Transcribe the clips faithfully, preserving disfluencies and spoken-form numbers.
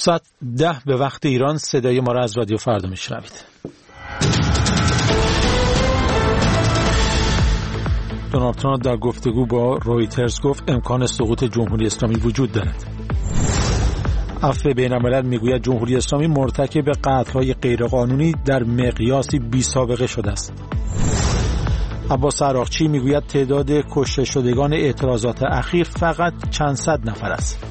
ساعت ده به وقت ایران. صدای ما را از رادیو فردا میشنوید. دونالد ترامپ در گفتگو با رویترز گفت امکان سقوط جمهوری اسلامی وجود دارد. عفو بین الملل میگوید جمهوری اسلامی مرتکب قتل‌های غیرقانونی در مقیاسی بی سابقه شده است. عباس عراقچی میگوید تعداد کشته شدگان اعتراضات اخیر فقط چند صد نفر است.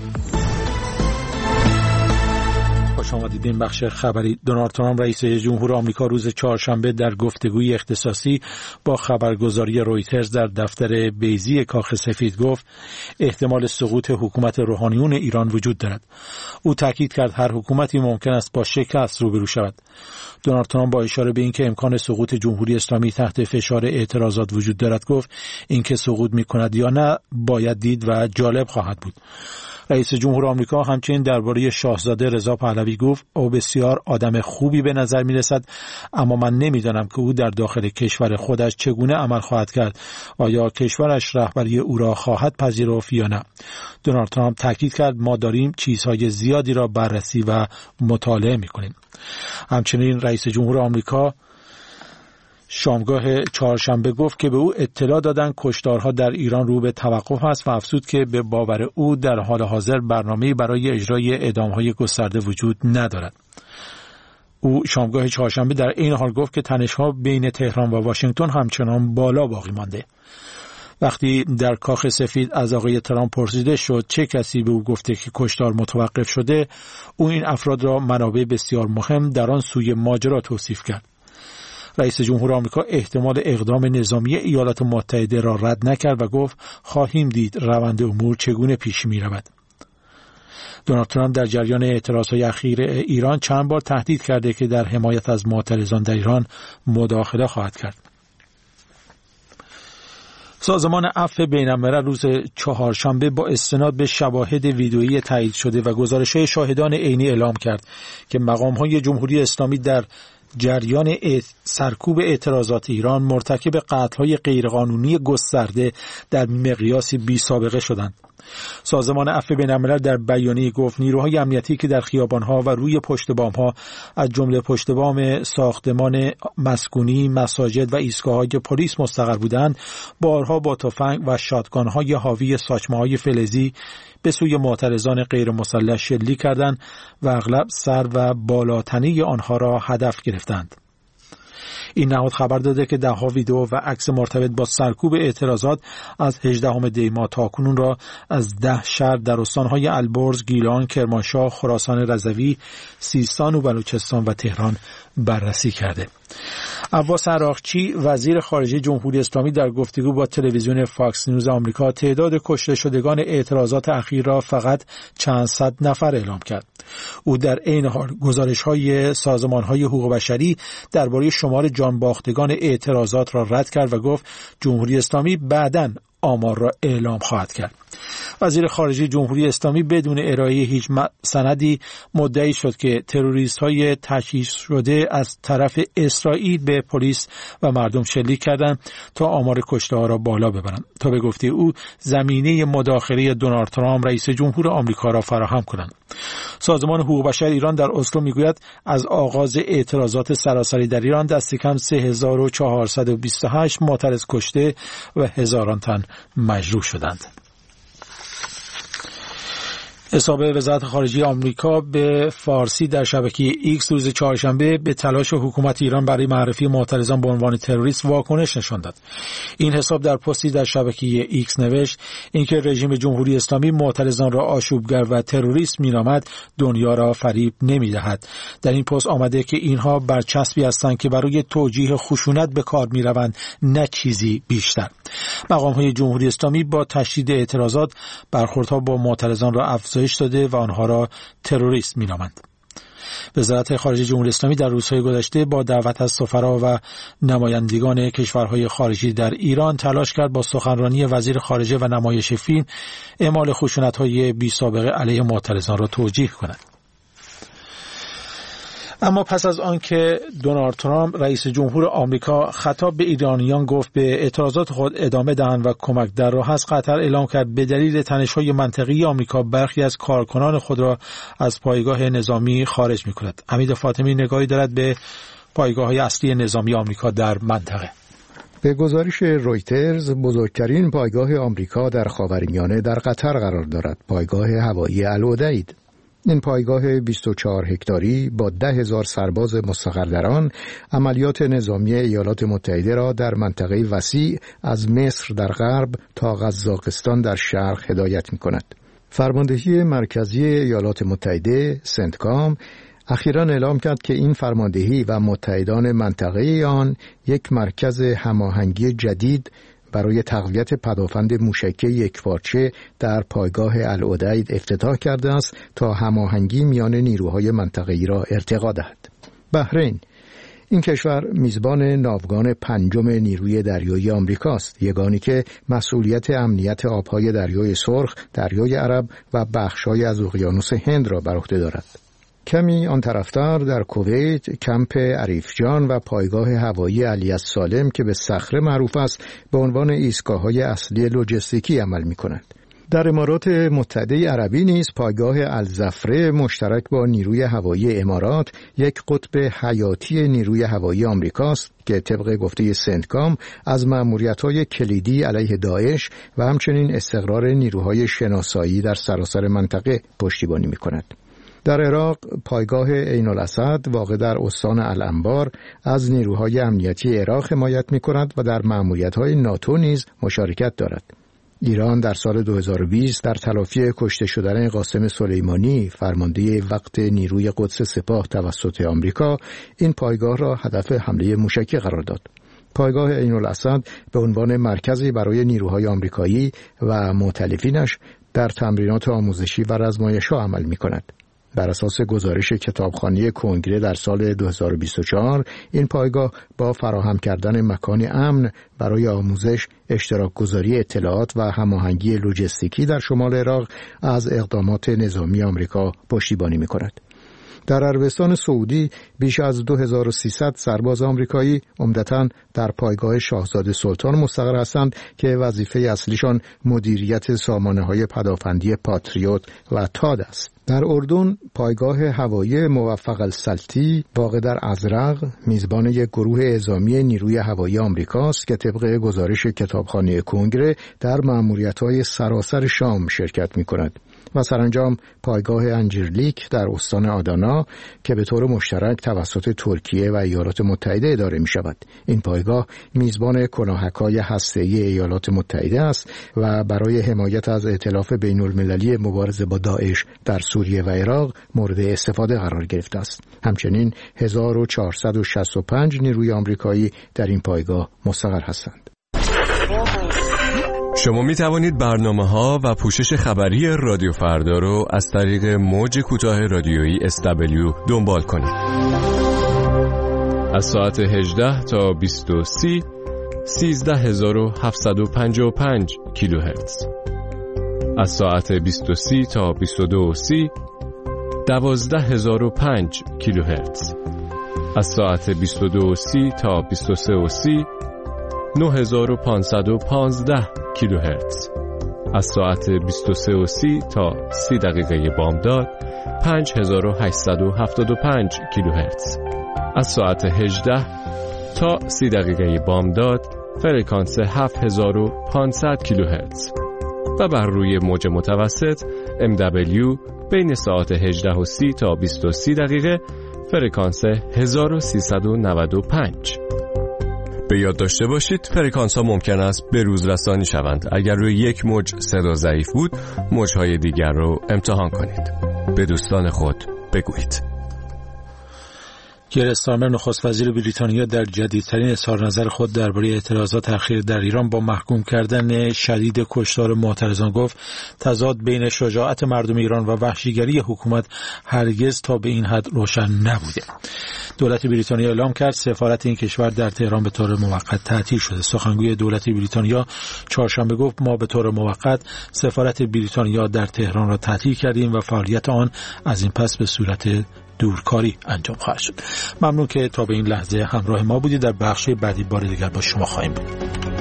خوش آمدید این بخش خبری. دونالد ترامپ رئیس جمهور آمریکا روز چهارشنبه در گفتگوی اختصاصی با خبرگزاری رویترز در دفتر بیضی کاخ سفید گفت احتمال سقوط حکومت روحانیون ایران وجود دارد. او تاکید کرد هر حکومتی ممکن است با شکست روبرو شود. دونالد ترامپ با اشاره به اینکه امکان سقوط جمهوری اسلامی تحت فشار اعتراضات وجود دارد گفت اینکه سقوط می‌کند یا نه باید دید و جالب خواهد بود. رئیس جمهور آمریکا همچنین درباره شاهزاده رضا پهلوی گفت او بسیار آدم خوبی به نظر می رسد، اما من نمیدانم که او در داخل کشور خودش چگونه عمل خواهد کرد. آیا کشورش رهبری او را خواهد پذیرفت یا نه؟ دونالد ترامپ تاکید کرد ما داریم چیزهای زیادی را بررسی و مطالعه می کنیم. همچنین رئیس جمهور آمریکا شامگاه چهارشنبه گفت که به او اطلاع دادن کشتارها در ایران رو به توقف است و افزود که به باور او در حال حاضر برنامه‌ای برای اجرای اعدام‌های گسترده وجود ندارد. او شامگاه چهارشنبه در این حال گفت که تنش‌ها بین تهران و واشنگتن همچنان بالا باقی مانده. وقتی در کاخ سفید از آقای ترامپ پرسیده شد چه کسی به او گفته که کشتار متوقف شده، او این افراد را منابع بسیار مهم در آن سوی ماجرا توصیف کرد. رئیس جمهور آمریکا احتمال اقدام نظامی ایالات متحده را رد نکرد و گفت خواهیم دید روند امور چگونه پیش می رود. دونالد ترامپ در جریان اعتراضهای اخیر ایران چند بار تهدید کرده که در حمایت از معترضان در ایران مداخله خواهد کرد. سازمان عفو بین الملل روز چهارشنبه با استناد به شواهد ویدئویی تایید شده و گزارش‌های شاهدان عینی اعلام کرد که مقام‌های جمهوری اسلامی در جریان سرکوب اعتراضات ایران مرتکب قتل‌های غیرقانونی گسترده در مقیاسی بی سابقه شدند. سازمان عفو بین الملل در بیانیه گفت نیروهای امنیتی که در خیابان‌ها و روی پشت بام‌ها از جمله پشت بام ساختمان مسکونی، مساجد و ایستگاه‌های پلیس مستقر بودند، بارها با تفنگ و شاتگان‌های حاوی ساچمه‌های فلزی به سوی معترضان غیر مسلح شلیک کردند و اغلب سر و بالاتنه آنها را هدف گرفتند. این نهاد خبر داده که ده‌ها ویدئو و عکس مرتبط با سرکوب اعتراضات از هجدهم دی ماه تاکنون را از ده شهر در استان‌های البرز، گیلان، کرمانشاه، خراسان رضوی، سیستان و بلوچستان و تهران بررسی کرده. عباس عراقچی وزیر خارجه جمهوری اسلامی در گفتگو با تلویزیون فاکس نیوز آمریکا تعداد کشته شدگان اعتراضات اخیر را فقط چند صد نفر اعلام کرد. او در عین حال گزارش‌های سازمان‌های حقوق بشری درباره شمار جانباختگان اعتراضات را رد کرد و گفت جمهوری اسلامی بعداً آمار را اعلام خواهد کرد. وزیر خارجه جمهوری اسلامی بدون ارائه هیچ سندی مدعی شد که تروریست‌های تجهیز شده از طرف اسرائیل به پلیس و مردم شلیک کردند تا آمار کشته‌ها را بالا ببرند تا به گفته او زمینه مداخله دونالد ترامپ رئیس جمهور آمریکا را فراهم کنند. سازمان حقوق بشر ایران در اسلو میگوید از آغاز اعتراضات سراسری در ایران دست کم سه هزار و چهارصد و بیست و هشت معترض کشته و هزاران تن مجروح شدند. حساب وزارت خارجه آمریکا به فارسی در شبکه ایکس روز چهارشنبه به تلاش حکومت ایران برای معرفی معترضان به عنوان تروریست واکنش نشان داد. این حساب در پستی در شبکه ایکس نوشت اینکه رژیم جمهوری اسلامی معترضان را آشوبگر و تروریست مینامد دنیا را فریب نمیدهد. در این پست آمده که اینها برچسبی هستند که برای توجیه خشونت به کار میروند، نه چیزی بیشتر. مقام‌های جمهوری اسلامی با تشدید اعتراضات برخوردها با معترضان را افزایش داده و آنها را تروریست می‌نامند. وزارت خارجه جمهوری اسلامی در روزهای گذشته با دعوت از سفرا و نمایندگان کشورهای خارجی در ایران تلاش کرد با سخنرانی وزیر خارجه و نمایش فیلم اعمال خشونت‌های بی سابقه علیه معترضان را توجیه کند. اما پس از آنکه دونالد ترامپ رئیس جمهور آمریکا خطاب به ایرانیان گفت به اعتراضات خود ادامه دهند و کمک در راه است، قطر اعلام کرد به دلیل تنش‌های منطقه‌ای آمریکا برخی از کارکنان خود را از پایگاه نظامی خارج می‌کند. حمید فاطمی نگاهی دارد به پایگاه‌های اصلی نظامی آمریکا در منطقه. به گزارش رویترز، بزرگترین پایگاه آمریکا در خاورمیانه در قطر قرار دارد، پایگاه هوایی العدید. این پایگاه بیست و چهار هکتاری با ده هزار سرباز مستقر در آن عملیات نظامی ایالات متحده را در منطقه وسیع از مصر در غرب تا قزاقستان در شرق هدایت می‌کند. فرماندهی مرکزی ایالات متحده سنتکام اخیراً اعلام کرد که این فرماندهی و متحدان منطقه آن یک مرکز هماهنگی جدید برای تقویت پدافند موشکی یکپارچه در پایگاه العدید افتتاح کرده است تا هماهنگی میان نیروهای منطقه‌ای را ارتقا دهد. بحرین، این کشور میزبان ناوگان پنجم نیروی دریایی آمریکاست، یگانی که مسئولیت امنیت آبهای دریای سرخ، دریای عرب و بخش‌های از اقیانوس هند را بر عهده دارد. کمی آن طرفتر در کویت، کمپ عریفجان و پایگاه هوایی علی السالم که به صخره معروف است، به عنوان ایستگاه‌های اصلی لوجستیکی عمل می‌کند. در امارات متحده عربی نیز پایگاه الزفره مشترک با نیروی هوایی امارات یک قطب حیاتی نیروی هوایی آمریکاست که طبق گفته سنتکام از مأموریت‌های کلیدی علیه داعش و همچنین استقرار نیروهای شناسایی در سراسر منطقه پشتیبانی می‌کند. در عراق، پایگاه عین الاسد واقع در استان الانبار از نیروهای امنیتی عراق حمایت می‌کند و در مأموریت‌های ناتو نیز مشارکت دارد. ایران در سال دو هزار و بیست در تلافی کشته شدن قاسم سلیمانی، فرمانده وقت نیروی قدس سپاه توسط آمریکا، این پایگاه را هدف حمله موشکی قرار داد. پایگاه عین الاسد به عنوان مرکزی برای نیروهای آمریکایی و مؤتلفینش در تمرینات آموزشی و رزمایش‌ها عمل می‌کند. بر اساس گزارش کتابخانه کنگره در سال دو هزار و بیست و چهار، این پایگاه با فراهم کردن مکان امن برای آموزش، اشتراک گذاری اطلاعات و هماهنگی لوجستیکی در شمال عراق از اقدامات نظامی آمریکا پشتیبانی می‌کند. در عربستان سعودی بیش از دو هزار و سیصد سرباز آمریکایی عمدتاً در پایگاه شاهزاده سلطان مستقر هستند که وظیفه اصلیشان مدیریت سامانه‌های پدافندی پاتریوت و تاد است. در اردن، پایگاه هوایی موفق السلطی واقع در ازرق میزبان یک گروه اعزامی نیروی هوایی آمریکاست که طبق گزارش کتابخانه کنگره در مأموریت‌های سراسر شام شرکت می‌کند. و سرانجام پایگاه انجیرلیک در استان آدانا که به طور مشترک توسط ترکیه و ایالات متحده اداره می شود. این پایگاه میزبان کلاهک‌های هسته‌ای ایالات متحده است و برای حمایت از ائتلاف بین المللی مبارزه با داعش در سوریه و عراق مورد استفاده قرار گرفته است. همچنین هزار و چهارصد و شصت و پنج نیروی آمریکایی در این پایگاه مستقر هستند. شما می توانید برنامه‌ها و پوشش خبری رادیو فردا رو از طریق موج کوتاه رادیویی اس دبلیو دنبال کنید. از ساعت هجده تا بیست و سه سیزده هزار و هفتصد و پنجاه و پنج کیلوهرتز. از ساعت بیست و سه تا بیست و دو دوازده هزار و پنج کیلوهرتز. از ساعت بیست و دو تا بیست و سه نه هزار و پانصد و پانزده کیلوهرتز. از ساعت بیست و سه تا سی دقیقه بامداد پنج هزار و هشتصد و هفتاد و پنج کیلوهرتز. از ساعت هجده تا سی دقیقه بامداد فرکانس هفت هزار و پانصد کیلوهرتز و بر روی موج متوسط ام دبلیو بین ساعت هجده و سی تا بیست و سه دقیقه فرکانس هزار و سیصد و نود و پنج. به یاد داشته باشید فرکانس ها ممکن است به روز رسانی شوند. اگر روی یک موج صدا ضعیف بود، موجهای دیگر رو امتحان کنید. به دوستان خود بگویید. کیر استارمر نخست وزیر بریتانیا در جدیدترین اظهار نظر خود درباره اعتراضات اخیر در ایران با محکوم کردن شدید کشتار معترضان گفت تضاد بین شجاعت مردم ایران و وحشیگری حکومت هرگز تا به این حد روشن نبوده. دولت بریتانیا اعلام کرد سفارت این کشور در تهران به طور موقت تعطیل شده. سخنگوی دولت بریتانیا چهارشنبه گفت ما به طور موقت سفارت بریتانیا در تهران را تعطیل کردیم و فعالیت آن از این پس به صورت دورکاری انجام خواهد شد. ممنون که تا به این لحظه همراه ما بودید. در بخش بعدی بار دیگر با شما خواهیم بود.